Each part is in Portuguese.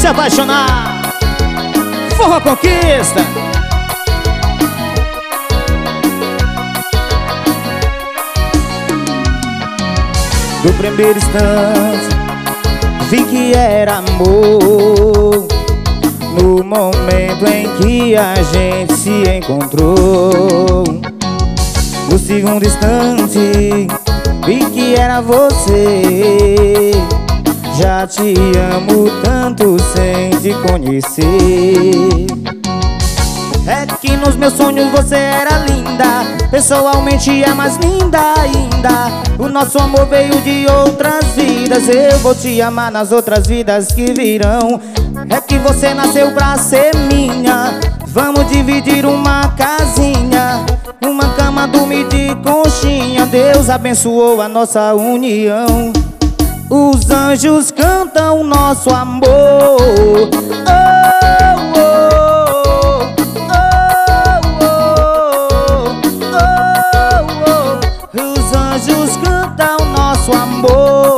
se apaixonar. Forró Conquista. Do primeiro instante vi que era amor, no momento em que a gente se encontrou. No segundo instante vi que era você. Já te amo tanto sem te conhecer. É que nos meus sonhos você era linda, pessoalmente é mais linda ainda. O nosso amor veio de outras vidas, eu vou te amar nas outras vidas que virão. É que você nasceu pra ser minha, vamos dividir uma casinha, uma cama, dormir de conchinha. Deus abençoou a nossa união. Os anjos cantam nosso amor. Oh, oh, oh, oh, oh, oh. Os anjos cantam nosso amor.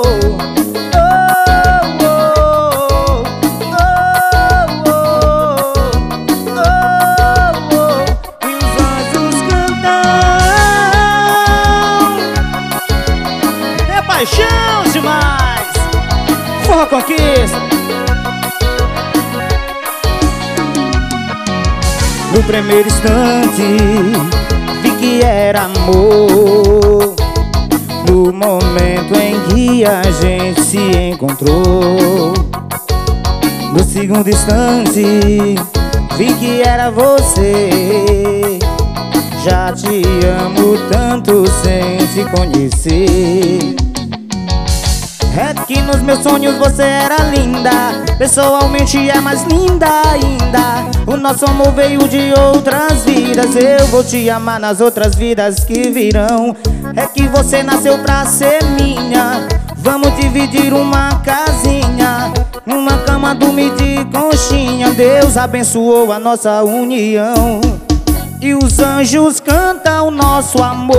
Paixão demais. Forró Conquista. No primeiro instante vi que era amor, no momento em que a gente se encontrou. No segundo instante vi que era você. Já te amo tanto sem te conhecer. É que nos meus sonhos você era linda, pessoalmente é mais linda ainda. O nosso amor veio de outras vidas, eu vou te amar nas outras vidas que virão. É que você nasceu pra ser minha, vamos dividir uma casinha, uma cama, dormir de conchinha. Deus abençoou a nossa união. E os anjos cantam nosso amor.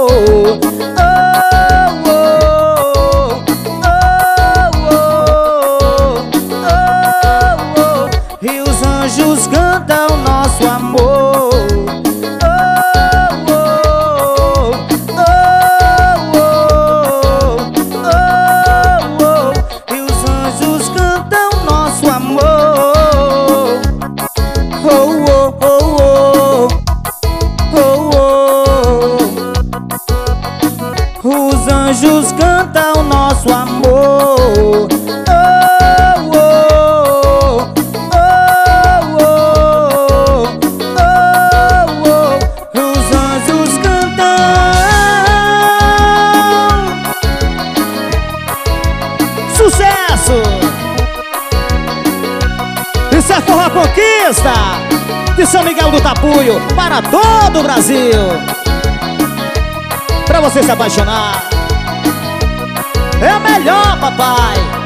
Oh, oh, oh, oh, oh, oh. E os anjos cantam nosso amor. Oh, oh, oh, oh, oh, oh. E os anjos cantam nosso amor. Oh, oh, oh, oh. Os anjos cantam nosso amor. Oh, oh, oh, oh, oh, oh. Os anjos cantam. Sucesso! Isso é Forró Conquista de São Miguel do Tapuio para todo o Brasil. Pra você se apaixonar é melhor, papai.